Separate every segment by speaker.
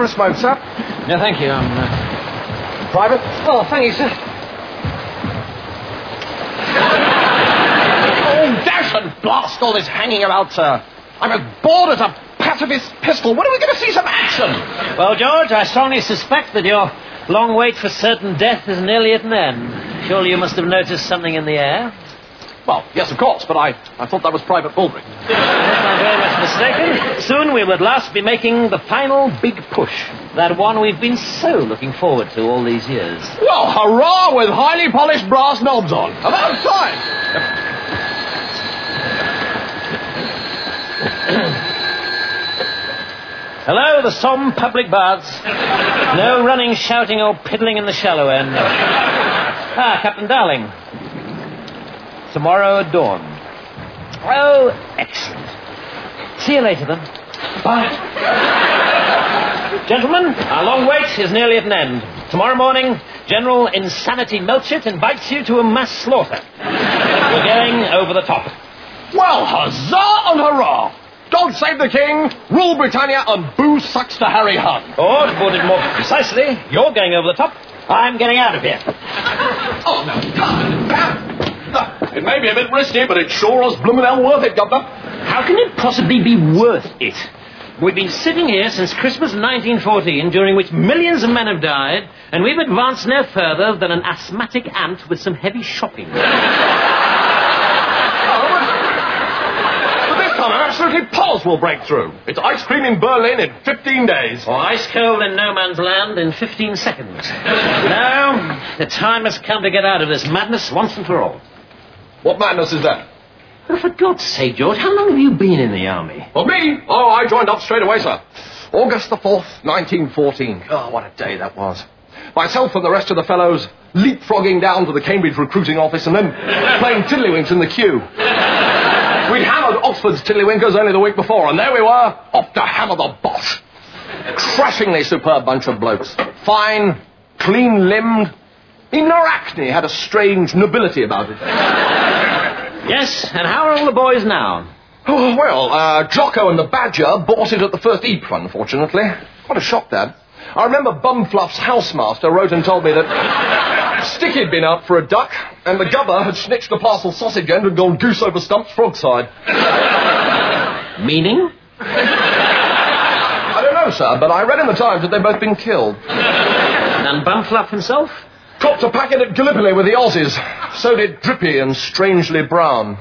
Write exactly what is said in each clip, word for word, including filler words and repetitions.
Speaker 1: smoke, sir.
Speaker 2: No, thank you. I'm... Uh...
Speaker 1: Private?
Speaker 2: Oh, thank you, sir.
Speaker 1: Oh, dash and blast all this hanging about, sir. I'm as bored as a pacifist pistol. When are we going to see some action?
Speaker 2: Well, George, I strongly suspect that your long wait for certain death is nearly at an end. Surely you must have noticed something in the air?
Speaker 1: Well, yes, of course, but I, I thought that was Private Baldrick.
Speaker 2: Yes, I'm very much mistaken. Soon we will at last be making the final big push. That one we've been so looking forward to all these years.
Speaker 1: Well, hurrah with highly polished brass knobs on. About time.
Speaker 2: Hello, the Somme public baths. No running, shouting, or piddling in the shallow end. Ah, Captain Darling. Tomorrow at dawn. Oh, excellent. See you later, then. Bye. Gentlemen, our long wait is nearly at an end. Tomorrow morning, General Insanity Melchett invites you to a mass slaughter. We're going over the top.
Speaker 1: Well, huzzah and hurrah! God save the King, rule Britannia, and boo sucks to Harry Hunt.
Speaker 2: Or, to put it more precisely, you're going over the top. I'm getting out of here.
Speaker 1: Oh, no. It may be a bit risky, but it sure is bloomin' hell worth it, Governor.
Speaker 2: How can it possibly be worth it? We've been sitting here since Christmas nineteen fourteen, during which millions of men have died, and we've advanced no further than an asthmatic ant with some heavy shopping.
Speaker 1: Absolutely Pulse will break through. It's ice cream in Berlin in fifteen days.
Speaker 2: Or ice cold in no man's land in fifteen seconds. Now, the time has come to get out of this madness once and for all.
Speaker 1: What madness is that?
Speaker 2: Well, for God's sake, George, how long have you been in the army?
Speaker 1: Well, me? Oh, I joined up straight away, sir. August the fourth, nineteen fourteen. Oh, what a day that was. Myself and the rest of the fellows leapfrogging down to the Cambridge recruiting office and then playing tiddlywinks in the queue. We'd hammered Oxford's tiddlywinkers only the week before, and there we were, off to hammer the Boche. Crashingly superb bunch of blokes. Fine, clean-limbed. Even Arachne had a strange nobility about it.
Speaker 2: Yes, and how are all the boys now?
Speaker 1: Oh, well, uh, Jocko and the Badger bought it at the first Ypres, unfortunately. What a shock, Dad. I remember Bumfluff's housemaster wrote and told me that Sticky'd been out for a duck, and the gubber had snitched a parcel sausage end and gone goose over Stump's frog side.
Speaker 2: Meaning?
Speaker 1: I don't know, sir, but I read in the Times that they'd both been killed.
Speaker 2: And Bumfluff himself?
Speaker 1: Copped a packet at Gallipoli with the Aussies. So did Drippy and Strangely Brown.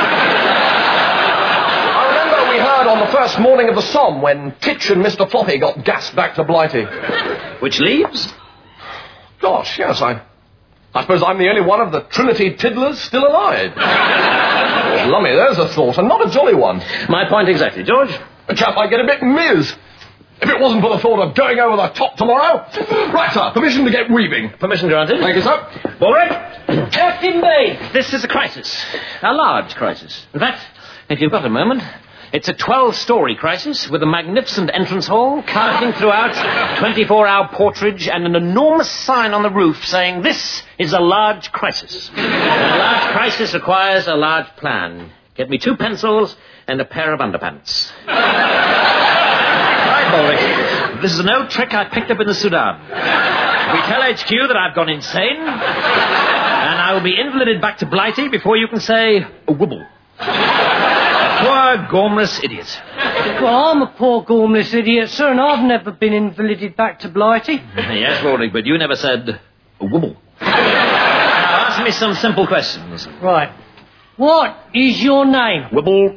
Speaker 1: On the first morning of the Somme, when Titch and Mister Floppy got gassed back to Blighty.
Speaker 2: Which leaves?
Speaker 1: Gosh, yes, I... I suppose I'm the only one of the Trinity Tiddlers still alive. Lummy, there's a thought, and not a jolly one.
Speaker 2: My point exactly, George.
Speaker 1: A chap might get a bit miz. If it wasn't for the thought of going over the top tomorrow... Right, sir, permission to get weaving.
Speaker 2: Permission granted.
Speaker 1: Thank you, sir.
Speaker 2: All right. Captain Bay, this is a crisis. A large crisis. In fact, if you've got a moment... It's a twelve-story crisis with a magnificent entrance hall, carpeting throughout, twenty-four hour porterage, and an enormous sign on the roof saying, "This is a large crisis." And a large crisis requires a large plan. Get me two pencils and a pair of underpants. Right, Baldrick. This is an old trick I picked up in the Sudan. We tell H Q that I've gone insane, and I will be invalided back to Blighty before you can say a wibble. Poor, gormless idiot.
Speaker 3: Well, I'm a poor, gormless idiot, sir, and I've never been invalided back to Blighty.
Speaker 2: Yes, Baldrick, but you never said a wibble. Now, ask me some simple questions.
Speaker 3: Right. What is your name?
Speaker 2: Wibble.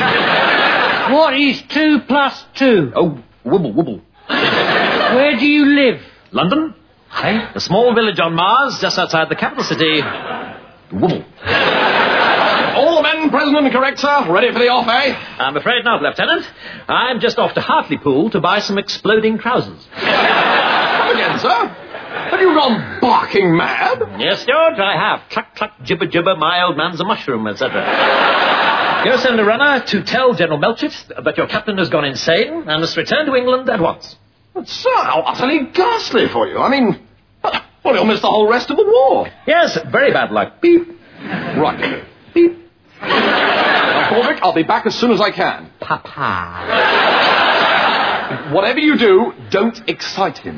Speaker 3: What is two plus two?
Speaker 2: Oh, wibble, wibble.
Speaker 3: Where do you live?
Speaker 2: London.
Speaker 3: Hey?
Speaker 2: A small village on Mars, just outside the capital city. Wibble.
Speaker 1: All the men present and correct, sir. Ready for the off, eh?
Speaker 2: I'm afraid not, Lieutenant. I'm just off to Hartlepool to buy some exploding trousers.
Speaker 1: Come again, sir? Have you gone barking mad?
Speaker 2: Yes, George, I have. Cluck, cluck, gibber, gibber, my old man's a mushroom, et cetera. Go send a runner to tell General Melchett that your captain has gone insane and must return to England at once.
Speaker 1: But, sir, how utterly ghastly for you. I mean, well, he'll miss the whole rest of the war.
Speaker 2: Yes, very bad luck. Beep.
Speaker 1: Right. Beep. Now, Baldrick, I'll be back as soon as I can.
Speaker 2: Papa.
Speaker 1: Whatever you do, don't excite him.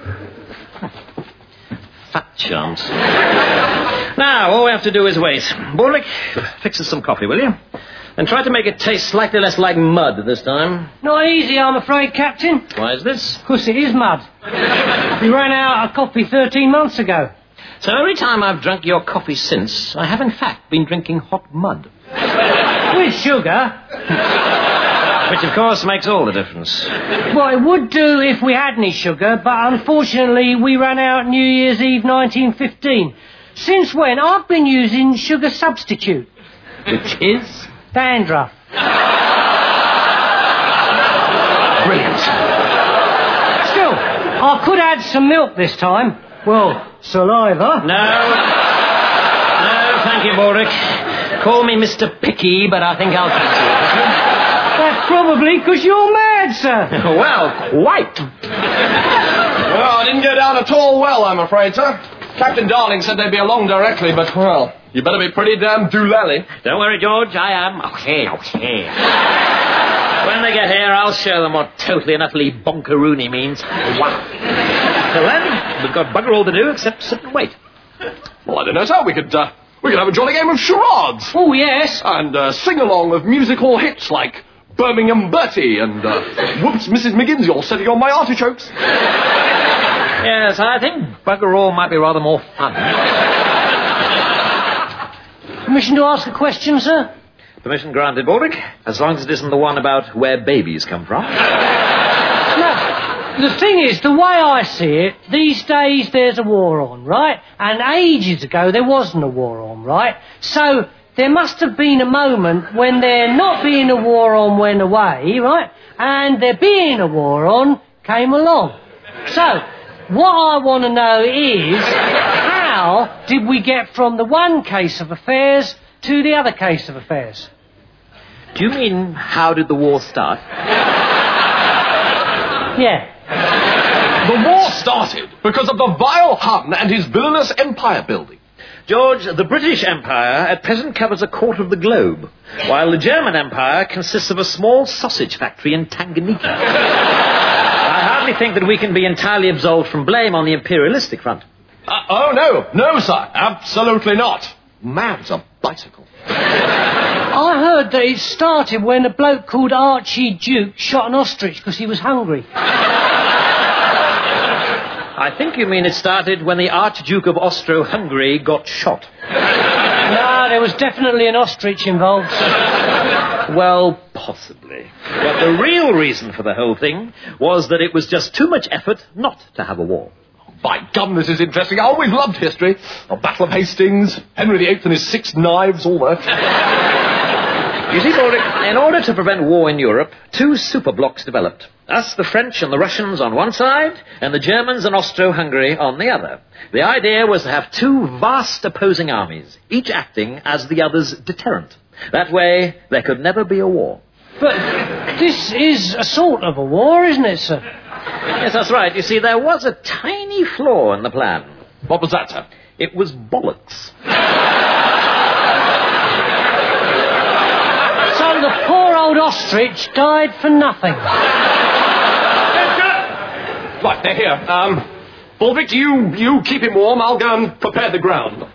Speaker 2: Fat chance. Now, all we have to do is wait. Baldrick, fix us some coffee, will you? And try to make it taste slightly less like mud this time.
Speaker 3: Not easy, I'm afraid, Captain.
Speaker 2: Why is this?
Speaker 3: Because it is mud. We ran out of coffee thirteen months ago.
Speaker 2: So every time I've drunk your coffee since, I have in fact been drinking hot mud.
Speaker 3: With sugar.
Speaker 2: Which, of course, makes all the difference.
Speaker 3: Well, it would do if we had any sugar, but unfortunately we ran out New Year's Eve nineteen fifteen. Since when, I've been using sugar substitute.
Speaker 2: Which is?
Speaker 3: Dandruff.
Speaker 1: Brilliant.
Speaker 3: Still, I could add some milk this time. Well, saliva.
Speaker 2: No. No, thank you, Baldrick. Call me Mister Picky, but I think I'll cancel it.
Speaker 3: That's probably because you're mad, sir.
Speaker 2: Well, quite.
Speaker 1: Well, it didn't go down at all well, I'm afraid, sir. Captain Darling said they'd be along directly, but, well, you better be pretty damn doolally.
Speaker 2: Don't worry, George, I am. Okay, okay. When they get here, I'll show them what totally and utterly bonkeroony means. Wow. Till then, we've got bugger all to do except sit and wait.
Speaker 1: Well, I don't know, sir. We could, uh, we could have a jolly game of charades.
Speaker 3: Oh, yes.
Speaker 1: And uh, sing along with musical hits like Birmingham Bertie and uh, Whoops, Missus McGinsey, all setting on my artichokes.
Speaker 2: Yes, I think bugger all might be rather more fun.
Speaker 3: Permission to ask a question, sir?
Speaker 2: Permission granted, Baldrick, as long as it isn't the one about where babies come from.
Speaker 3: No, the thing is, the way I see it, these days there's a war on, right? And ages ago there wasn't a war on, right? So there must have been a moment when there not being a war on went away, right? And there being a war on came along. So, what I want to know is, how did we get from the one case of affairs to the other case of affairs?
Speaker 2: Do you mean, how did the war start?
Speaker 3: Yeah.
Speaker 1: The war started because of the vile Hun and his villainous empire building.
Speaker 2: George, the British Empire at present covers a quarter of the globe, while the German Empire consists of a small sausage factory in Tanganyika. I hardly think that we can be entirely absolved from blame on the imperialistic front.
Speaker 1: Uh, oh, no. No, sir. Absolutely not. Man's a bicycle.
Speaker 3: I heard that it started when a bloke called Archie Duke shot an ostrich because he was hungry.
Speaker 2: I think you mean it started when the Archduke of Austro-Hungary got shot.
Speaker 3: No, there was definitely an ostrich involved.
Speaker 2: Well, possibly. But the real reason for the whole thing was that it was just too much effort not to have a war.
Speaker 1: By gum, this is interesting. I always loved history. The Battle of Hastings, Henry the Eighth and his six knives, all that.
Speaker 2: You see, Baldrick, in order to prevent war in Europe, two superblocks developed. Us, the French and the Russians on one side, and the Germans and Austro-Hungary on the other. The idea was to have two vast opposing armies, each acting as the other's deterrent. That way, there could never be a war.
Speaker 3: But this is a sort of a war, isn't it, sir?
Speaker 2: Yes, that's right. You see, there was a tiny flaw in the plan.
Speaker 1: What was that, sir?
Speaker 2: It was bollocks.
Speaker 3: So the poor old ostrich died for nothing.
Speaker 1: Right, they're here. Um, Baldrick, you, you keep him warm. I'll go and prepare the ground.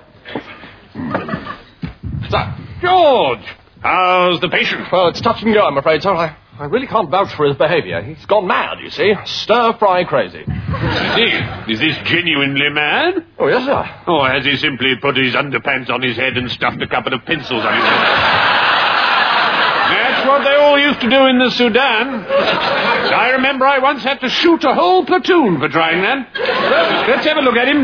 Speaker 1: Sir.
Speaker 4: George, how's the patient?
Speaker 1: Well, it's touch and go, I'm afraid, sir. I, I really can't vouch for his behaviour. He's gone mad, you see. Stir-fry crazy.
Speaker 4: Is this genuinely mad?
Speaker 1: Oh, yes, sir.
Speaker 4: Or has he simply put his underpants on his head and stuffed a couple of pencils on his head? That's what they all used to do in the Sudan. I remember I once had to shoot a whole platoon for trying that. Well, let's have a look at him.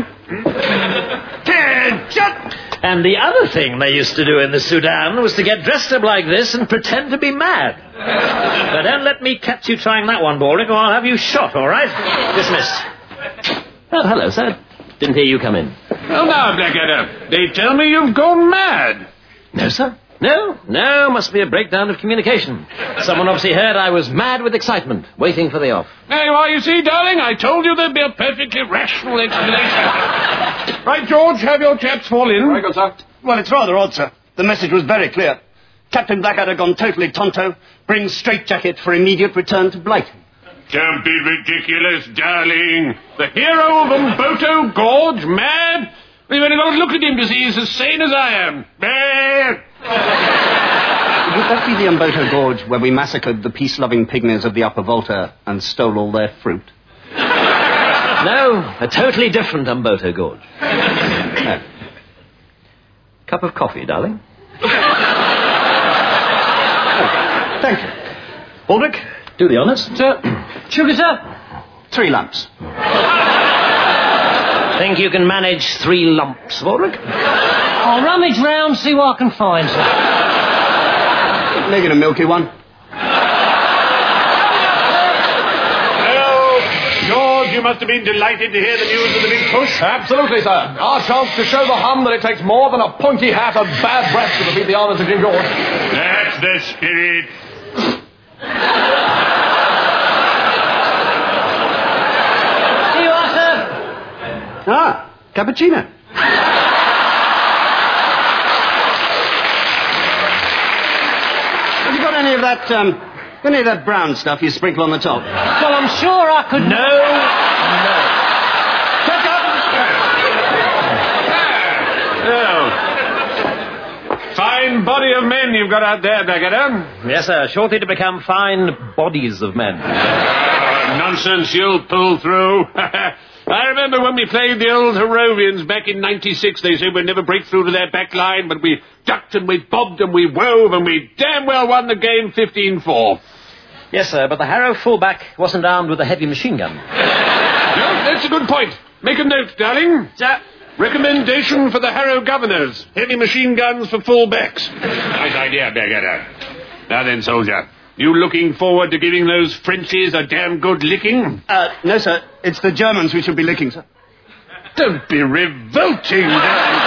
Speaker 4: Attention!
Speaker 2: And the other thing they used to do in the Sudan was to get dressed up like this and pretend to be mad. But don't let me catch you trying that one, Baldrick, or I'll have you shot, all right? Dismissed. Oh, hello, sir. Didn't hear you come in.
Speaker 4: Well, now, Blackadder, they tell me you've gone mad.
Speaker 2: No, sir. No, no, must be a breakdown of communication. Someone obviously heard I was mad with excitement, waiting for the off.
Speaker 4: There you are, you see, darling. I told you there'd be a perfectly rational explanation. Right, George, have your chaps fall in.
Speaker 1: Very good, sir.
Speaker 5: Well, it's rather odd, sir. The message was very clear. Captain Blackadder gone totally tonto, brings straitjacket for immediate return to Blighty.
Speaker 4: Don't be ridiculous, darling. The hero of Umboto Gorge, mad? We've only got to look at him to see he's as sane as I am. Mad!
Speaker 5: Would that be the Umboto Gorge where we massacred the peace-loving pygmies of the Upper Volta and stole all their fruit?
Speaker 2: No, a totally different Umboto Gorge. No. Cup of coffee, darling.
Speaker 5: Oh, thank you.
Speaker 2: Baldric, do the honours.
Speaker 3: Sir, sugar, sir?
Speaker 5: Three lumps.
Speaker 2: Think you can manage three lumps, Baldric?
Speaker 3: I'll rummage round, see what I can find, sir.
Speaker 5: Make it a milky one.
Speaker 4: George, you must have been delighted to hear the news of the big push.
Speaker 1: Absolutely, sir. Our chance to show the Hun that it takes more than a pointy hat and bad breath to defeat the armies of King George.
Speaker 4: That's the spirit.
Speaker 3: Here you are, sir.
Speaker 5: Ah, cappuccino. Have you got any of that, um, any of that brown stuff you sprinkle on the top?
Speaker 3: Well, I'm sure I could...
Speaker 2: No, no.
Speaker 4: Oh. Fine body of men you've got out there, Blackadder.
Speaker 2: Yes, sir. Shortly to become fine bodies of men.
Speaker 4: Oh, nonsense, you'll pull through. I remember when we played the old Harrovians back in ninety-six, they said we'd never break through to their back line, but we ducked and we bobbed and we wove and we damn well won the game fifteen four.
Speaker 2: Yes, sir, but the Harrow fullback wasn't armed with a heavy machine gun.
Speaker 4: No, that's a good point. Make a note, darling.
Speaker 2: Sir.
Speaker 4: Recommendation for the Harrow governors. Heavy machine guns for fullbacks. Nice idea, Blackadder. Now then, soldier. You looking forward to giving those Frenchies a damn good licking?
Speaker 5: Uh, no, sir. It's the Germans we should be licking, sir.
Speaker 4: Don't be revolting, darling.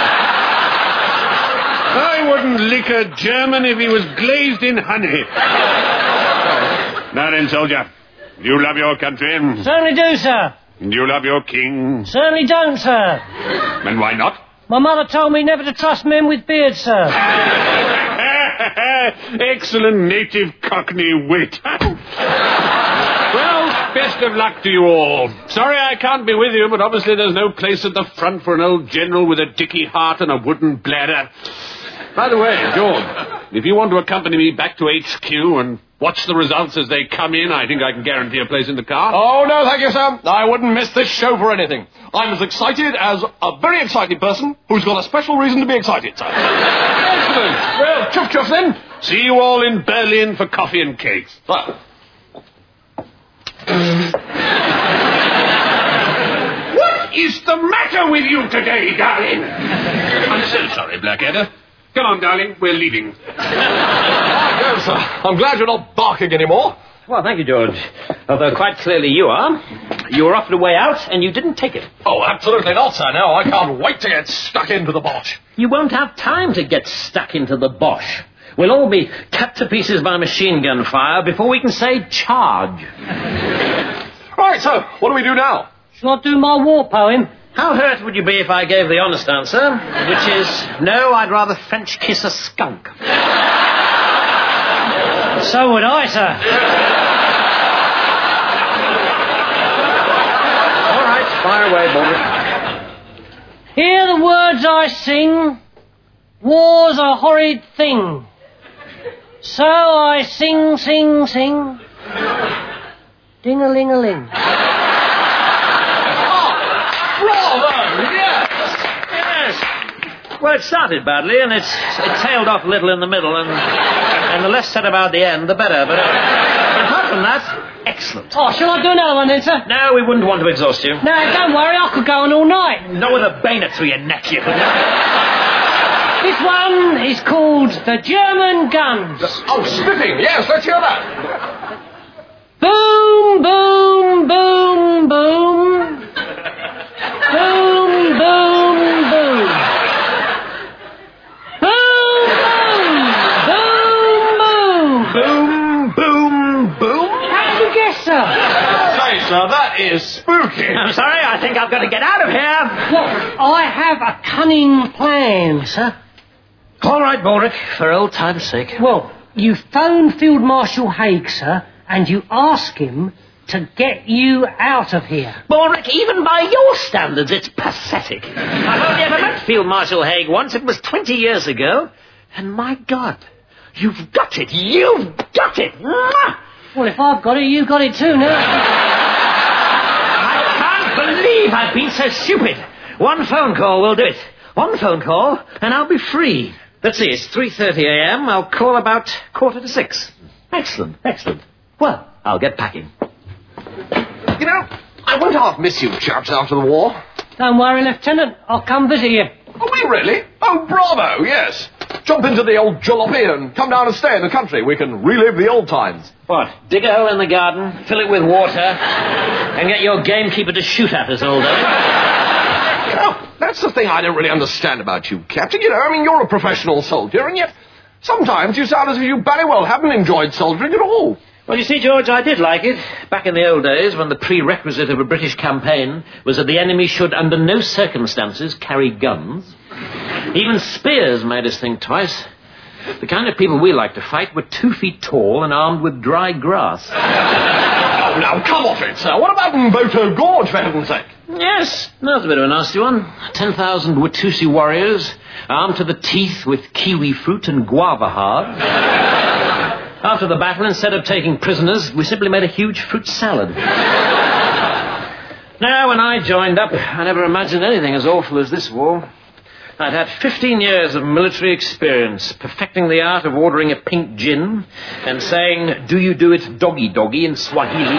Speaker 4: I wouldn't lick a German if he was glazed in honey. Now then, soldier. You love your country?
Speaker 3: Certainly do, sir.
Speaker 4: Do you love your king?
Speaker 3: Certainly don't, sir.
Speaker 4: And why not?
Speaker 3: My mother told me never to trust men with beards, sir.
Speaker 4: Excellent native Cockney wit. Well, best of luck to you all. Sorry I can't be with you, but obviously there's no place at the front for an old general with a dicky heart and a wooden bladder. By the way, George, if you want to accompany me back to H Q and watch the results as they come in, I think I can guarantee a place in the car.
Speaker 1: Oh, no, thank you, sir. I wouldn't miss this show for anything. I'm as excited as a very excited person who's got a special reason to be excited, sir.
Speaker 4: Excellent. Well, chuff chuff then. See you all in Berlin for coffee and cakes.
Speaker 1: Sir.
Speaker 4: What is the matter with you today, darling? I'm so sorry, Blackadder. Come on, darling, we're leaving.
Speaker 1: Ah, go, sir. I'm glad you're not barking anymore.
Speaker 2: Well, thank you, George. Although quite clearly you are. You were offered a way out, and you didn't take it.
Speaker 1: Oh, absolutely not, sir. No, I can't wait to get stuck into the Bosch.
Speaker 2: You won't have time to get stuck into the Bosch. We'll all be cut to pieces by machine gun fire before we can say charge.
Speaker 1: Right, so what do we do now?
Speaker 3: Shall I do my war poem?
Speaker 2: How hurt would you be if I gave the honest answer, which is, no, I'd rather French kiss a skunk.
Speaker 3: So would I, sir.
Speaker 2: All right, fire away, Baldric.
Speaker 3: Hear the words I sing. War's a horrid thing. So I sing, sing, sing. Ding-a-ling-a-ling.
Speaker 2: Well, it started badly, and it's, it tailed off a little in the middle, and, and the less said about the end, the better. But uh, apart from that, excellent.
Speaker 3: Oh, shall I do another one then, sir?
Speaker 2: No, we wouldn't want to exhaust you.
Speaker 3: No, don't worry, I could go on all night.
Speaker 2: Not with a bayonet through your neck, you could.
Speaker 3: This one is called The German Guns.
Speaker 1: Oh, spiffing. Yes, let's hear that.
Speaker 3: Boom, boom, boom, boom. Boom, boom, boom. Boom, boom, boom, boom.
Speaker 1: Boom, boom, boom.
Speaker 3: How did you guess, sir?
Speaker 1: Hey, sir, that is spooky.
Speaker 2: I'm sorry, I think I've got to get out of here.
Speaker 3: Well, I have a cunning plan, sir.
Speaker 2: All right, Baldric, for old time's sake.
Speaker 3: Well, you phone Field Marshal Haig, sir, and you ask him to get you out of here.
Speaker 2: Borwick, even by your standards, it's pathetic. I've only ever met Field Marshal Haig once. It was twenty years ago. And my God, you've got it. You've got it. Mwah!
Speaker 3: Well, if I've got it, you've got it too now.
Speaker 2: I can't believe I've been so stupid. One phone call will do it. One phone call, and I'll be free. Let's see, it's three thirty a.m. I'll call about quarter to six. Excellent, excellent. Well, I'll get packing.
Speaker 1: You know, I won't half miss you chaps after the war.
Speaker 3: Don't worry, Lieutenant. I'll come visit you.
Speaker 1: Are we really? Oh, bravo, yes. Jump into the old jalopy and come down and stay in the country. We can relive the old times.
Speaker 2: What, dig a hole in the garden, fill it with water, and get your gamekeeper to shoot at us all day?
Speaker 1: You know, that's the thing I don't really understand about you, Captain. You know, I mean, you're a professional soldier, and yet sometimes you sound as if you very well haven't enjoyed soldiering at all.
Speaker 2: Well, you see, George, I did like it. Back in the old days, when the prerequisite of a British campaign was that the enemy should, under no circumstances, carry guns. Even spears made us think twice. The kind of people we liked to fight were two feet tall and armed with dry grass.
Speaker 1: Oh, now, come off it, sir. What about Mboto Gorge, for heaven's sake?
Speaker 2: Yes, that was a bit of a nasty one. Ten thousand Watusi warriors, armed to the teeth with kiwi fruit and guava hard. After the battle, instead of taking prisoners, we simply made a huge fruit salad. Now, when I joined up, I never imagined anything as awful as this war. I'd had fifteen years of military experience, perfecting the art of ordering a pink gin and saying, "Do you do it doggy-doggy" in Swahili?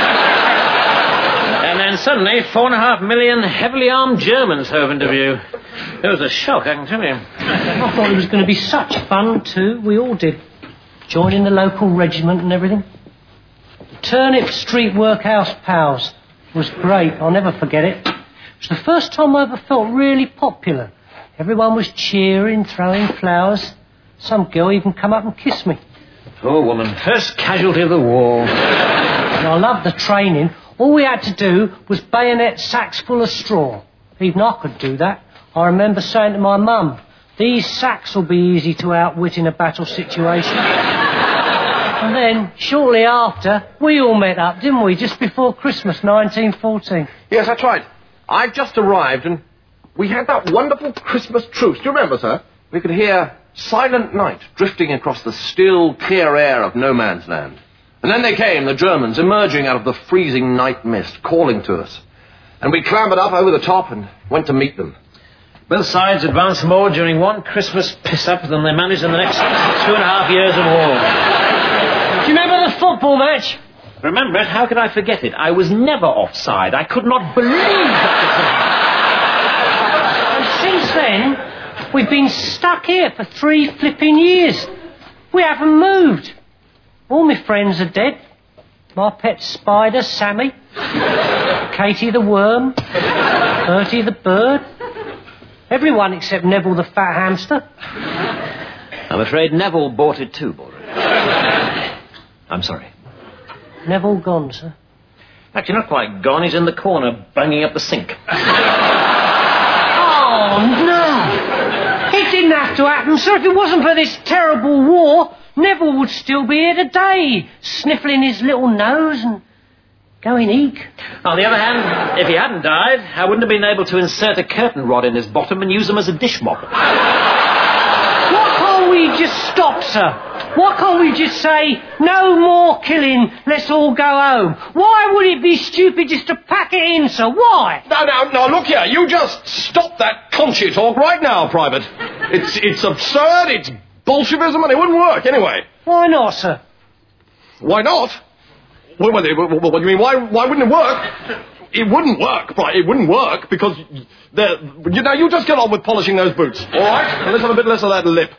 Speaker 2: And then suddenly, four and a half million heavily armed Germans hove into view. It was a shock, I can tell you.
Speaker 3: I thought it was going to be such fun, too. We all did. Joining the local regiment and everything. Turnip Street Workhouse Pals was great. I'll never forget it. It was the first time I ever felt really popular. Everyone was cheering, throwing flowers. Some girl even come up and kissed me.
Speaker 2: Poor woman. First casualty of the war.
Speaker 3: And I loved the training. All we had to do was bayonet sacks full of straw. Even I could do that. I remember saying to my mum, "These sacks will be easy to outwit in a battle situation." And then, shortly after, we all met up, didn't we? Just before Christmas, nineteen fourteen.
Speaker 1: Yes, that's right. I just arrived and we had that wonderful Christmas truce. Do you remember, sir? We could hear Silent Night drifting across the still, clear air of no man's land. And then they came, the Germans, emerging out of the freezing night mist, calling to us. And we clambered up over the top and went to meet them.
Speaker 2: Both sides advanced more during one Christmas piss-up than they managed in the next two and a half years of war.
Speaker 3: Do you remember the football match?
Speaker 2: Remember it? How could I forget it? I was never offside. I could not believe that.
Speaker 3: And since then, we've been stuck here for three flipping years. We haven't moved. All my friends are dead. My pet spider, Sammy. Katie the worm. Bertie the bird. Everyone except Neville the fat hamster.
Speaker 2: I'm afraid Neville bought it too, Borwick. I'm sorry.
Speaker 3: Neville gone, sir.
Speaker 2: Actually, not quite gone. He's in the corner, banging up the sink.
Speaker 3: Oh, no. It didn't have to happen, sir. If it wasn't for this terrible war, Neville would still be here today, sniffling his little nose and going eek.
Speaker 2: On the other hand, if he hadn't died, I wouldn't have been able to insert a curtain rod in his bottom and use him as a dish mop.
Speaker 3: Why can't we just stop, sir? Why can't we just say, no more killing, let's all go home? Why would it be stupid just to pack it in, sir? Why?
Speaker 1: Now, now, now, look here. You just stop that Conchi talk right now, Private. It's it's absurd, it's Bolshevism, and it wouldn't work anyway.
Speaker 3: Why not, sir?
Speaker 1: Why not? What, what, what, what do you mean? Why, why wouldn't it work? It wouldn't work, right? It wouldn't work because the, you know, you just get on with polishing those boots, all right? And let's have a bit less of that lip.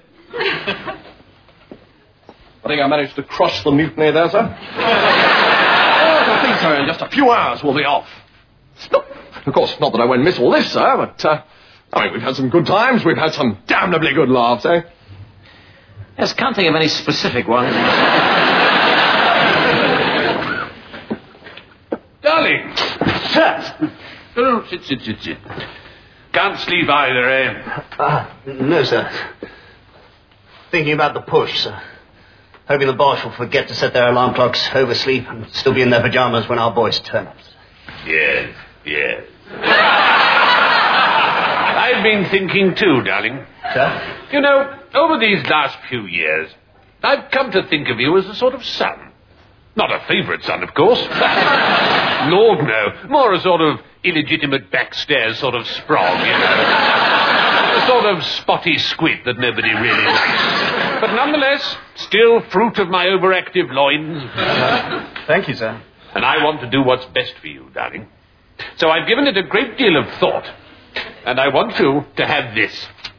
Speaker 1: I think I managed to crush the mutiny there, sir. Oh, I think so. In just a few hours, we'll be off. Of course, not that I won't miss all this, sir, but, uh, I mean, we've had some good times. We've had some damnably good laughs, eh?
Speaker 2: Yes, can't think of any specific ones.
Speaker 4: Darling. Sir. Oh, sit, sit, sit, sit. Can't sleep either, eh?
Speaker 5: Uh, no, sir. Thinking about the push, sir. Hoping the Boche will forget to set their alarm clocks, oversleep, and still be in their pajamas when our boys turn up.
Speaker 4: Yes, yes. I've been thinking too, darling.
Speaker 5: Sir?
Speaker 4: You know, over these last few years, I've come to think of you as a sort of son. Not a favourite son, of course. Lord, no. More a sort of illegitimate backstairs sort of sprog, you know. A sort of spotty squid that nobody really likes. But nonetheless, still fruit of my overactive loins.
Speaker 5: Thank you, sir.
Speaker 4: And I want to do what's best for you, darling. So I've given it a great deal of thought. And I want you to have this.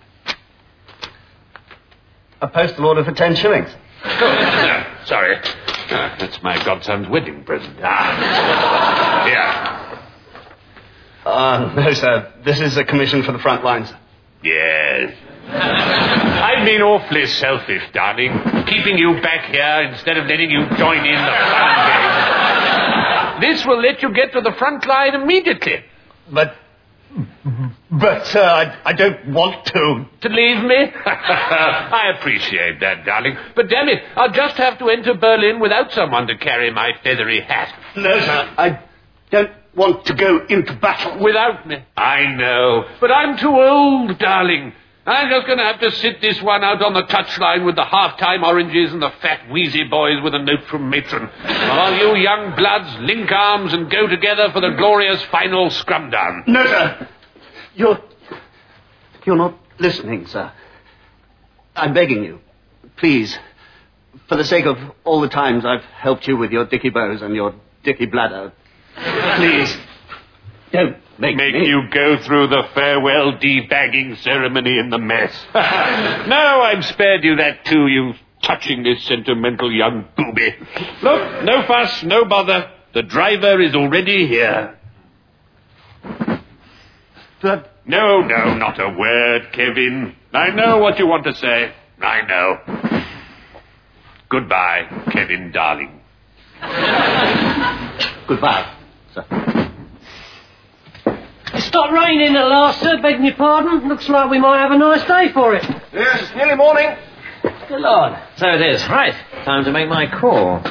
Speaker 5: A postal order for ten shillings.
Speaker 4: Oh, no, sorry. Ah, that's my godson's wedding present. Ah. Here.
Speaker 5: Uh, no, sir. This is a commission for the front lines.
Speaker 4: Yes. I've been awfully selfish, darling, keeping you back here instead of letting you join in the fun game. This will let you get to the front line immediately.
Speaker 5: But... But, sir, I, I don't want to.
Speaker 4: To leave me? I appreciate that, darling. But damn it, I'll just have to enter Berlin without someone to carry my feathery hat.
Speaker 5: No, sir. I don't want to go into battle.
Speaker 4: Without me? I know. But I'm too old, darling. I'm just going to have to sit this one out on the touchline with the half-time oranges and the fat wheezy boys with a note from matron. While you young bloods link arms and go together for the glorious final scrum down.
Speaker 5: No, sir. You're... You're not listening, sir. I'm begging you. Please, for the sake of all the times I've helped you with your dicky bows and your dicky bladder, please, don't make,
Speaker 4: Make
Speaker 5: me...
Speaker 4: you go through the farewell debagging ceremony in the mess. No, I've spared you that too, you touchingly sentimental young booby. Look, no fuss, no bother. The driver is already here.
Speaker 5: But...
Speaker 4: No, no, not a word, Kevin. I know what you want to say. I know. Goodbye, Kevin, darling.
Speaker 5: Goodbye, sir.
Speaker 3: It stopped raining at last, sir. Begging your pardon. Looks like we might have a nice day for it.
Speaker 1: Yes, it's nearly morning.
Speaker 2: Good Lord. So it is. Right. Time to make my call.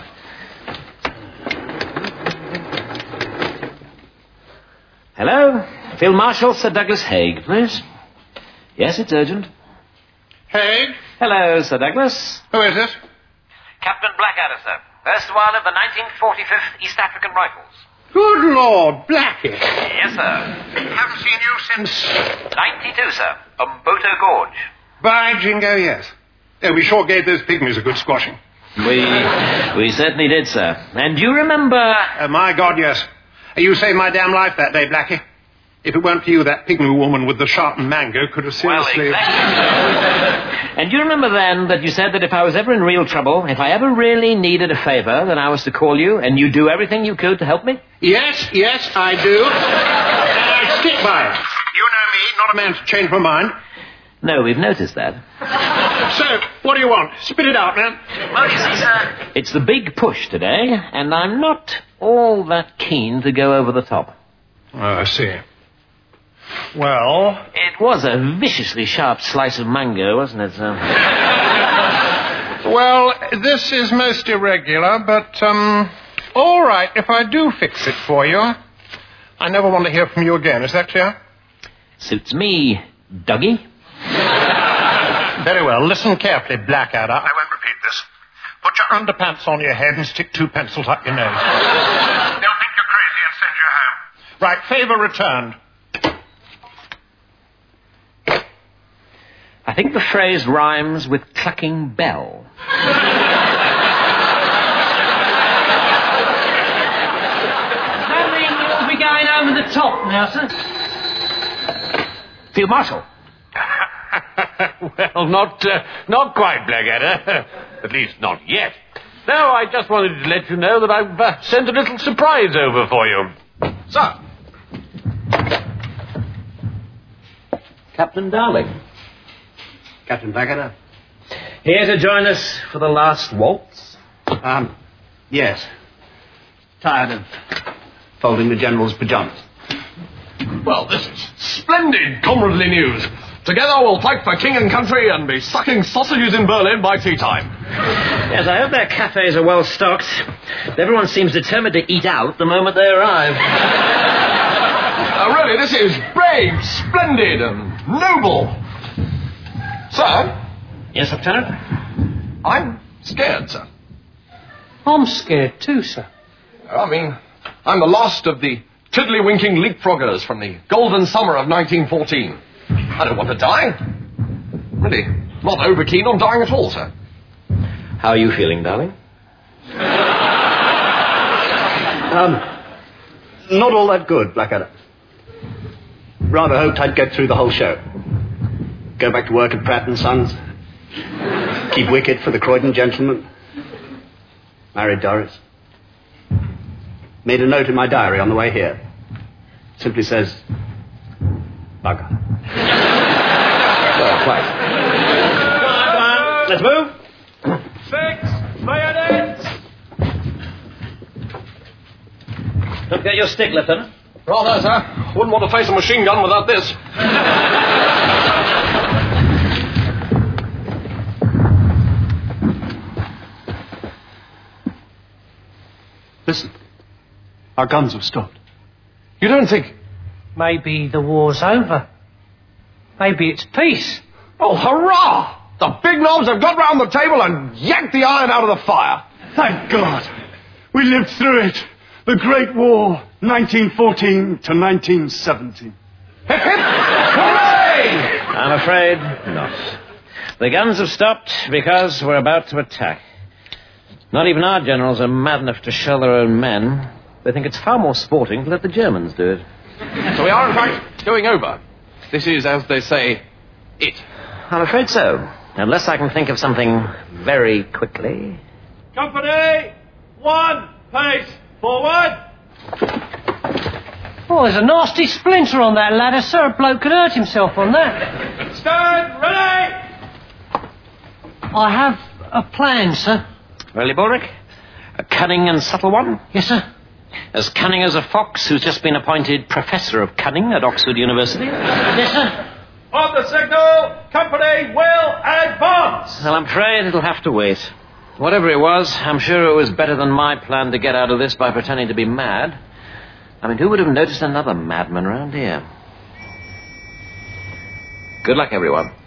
Speaker 2: Hello? Field Marshal Sir Douglas Haig, please. Yes, it's urgent.
Speaker 6: Haig?
Speaker 2: Hello, Sir Douglas.
Speaker 6: Who is this?
Speaker 2: Captain Blackadder, sir. First one of the nineteen forty-fifth East African Rifles.
Speaker 6: Good Lord, Blackie.
Speaker 2: Yes, sir.
Speaker 6: Haven't seen you since...
Speaker 2: ninety-two, sir. Umboto Gorge.
Speaker 6: By jingo, yes. Yeah, we sure gave those pygmies a good squashing.
Speaker 2: We... we certainly did, sir. And you remember...
Speaker 6: Oh, my God, yes. You saved my damn life that day, Blackie. If it weren't for you, that pygmy woman with the sharpened mango could have seriously...
Speaker 2: Well, exactly. And you remember then that you said that if I was ever in real trouble, if I ever really needed a favour, then I was to call you, and you'd do everything you could to help me?
Speaker 6: Yes, yes, I do. And I stick by it. You know me, not a man to change my mind.
Speaker 2: No, we've noticed that.
Speaker 6: So, what do you want? Spit it out, man.
Speaker 2: Well, you see, sir... It's the big push today, and I'm not all that keen to go over the top.
Speaker 6: Oh, I see. Well...
Speaker 2: It was a viciously sharp slice of mango, wasn't it, sir?
Speaker 6: Well, this is most irregular, but, um... all right, if I do fix it for you, I never want to hear from you again. Is that clear?
Speaker 2: Suits me, Dougie.
Speaker 6: Very well. Listen carefully, Blackadder. I won't repeat this. Put your underpants on your head and stick two pencils up your nose. They'll think you're crazy and send you home. Right, favour returned.
Speaker 2: I think the phrase rhymes with clucking bell.
Speaker 3: That means we'll be going over the top now, sir.
Speaker 2: Field Marshal.
Speaker 4: Well, not uh, not quite, Blackadder. At least not yet. No, I just wanted to let you know that I've uh, sent a little surprise over for you.
Speaker 1: Sir.
Speaker 2: Captain Darling.
Speaker 5: Captain Blackadder?
Speaker 2: Here to join us for the last waltz?
Speaker 5: Um, yes. Tired of folding the General's pyjamas.
Speaker 1: Well, this is splendid comradely news. Together we'll fight for king and country and be sucking sausages in Berlin by tea time.
Speaker 2: Yes, I hope their cafes are well stocked. Everyone seems determined to eat out the moment they arrive.
Speaker 1: Uh, really, this is brave, splendid, and noble. Sir?
Speaker 2: Yes, Lieutenant?
Speaker 1: I'm scared, sir.
Speaker 3: I'm scared too, sir.
Speaker 1: I mean, I'm the last of the tiddly-winking leapfroggers from the golden summer of nineteen fourteen. I don't want to die. Really, not over keen on dying at all, sir.
Speaker 2: How are you feeling, darling?
Speaker 5: Um, not all that good, Blackadder. Rather hoped I'd get through the whole show. Go back to work at Pratt and Sons. Keep wicket for the Croydon gentleman. Married Doris. Made a note in my diary on the way here. Simply says, bugger.
Speaker 2: Well, quite. Come on, let's move.
Speaker 4: Six bayonets!
Speaker 2: Don't forget your stick, Lieutenant.
Speaker 1: Rather, sir. Wouldn't want to face a machine gun without this.
Speaker 5: Listen. Our guns have stopped.
Speaker 1: You don't think...
Speaker 3: Maybe the war's over. Maybe it's peace.
Speaker 1: Oh, hurrah! The big knobs have got round the table and yanked the iron out of the fire.
Speaker 7: Thank God. We lived through it. The Great War, nineteen fourteen to nineteen seventeen.
Speaker 1: Hooray!
Speaker 2: I'm afraid not. The guns have stopped because we're about to attack. Not even our generals are mad enough to shell their own men. They think it's far more sporting to let the Germans do it.
Speaker 1: So we are, in fact, going over. This is, as they say, it.
Speaker 2: I'm afraid so. Unless I can think of something very quickly.
Speaker 4: Company, one, pace, forward.
Speaker 3: Oh, there's a nasty splinter on that ladder, sir. A bloke could hurt himself on that.
Speaker 4: Stand ready.
Speaker 3: I have a plan, sir.
Speaker 2: Really, Bulrick? A cunning and subtle one?
Speaker 3: Yes, sir.
Speaker 2: As cunning as a fox who's just been appointed Professor of Cunning at Oxford University?
Speaker 3: Yes, sir.
Speaker 4: On the signal, company will advance.
Speaker 2: Well, I'm afraid it'll have to wait. Whatever it was, I'm sure it was better than my plan to get out of this by pretending to be mad. I mean, who would have noticed another madman around here? Good luck, everyone.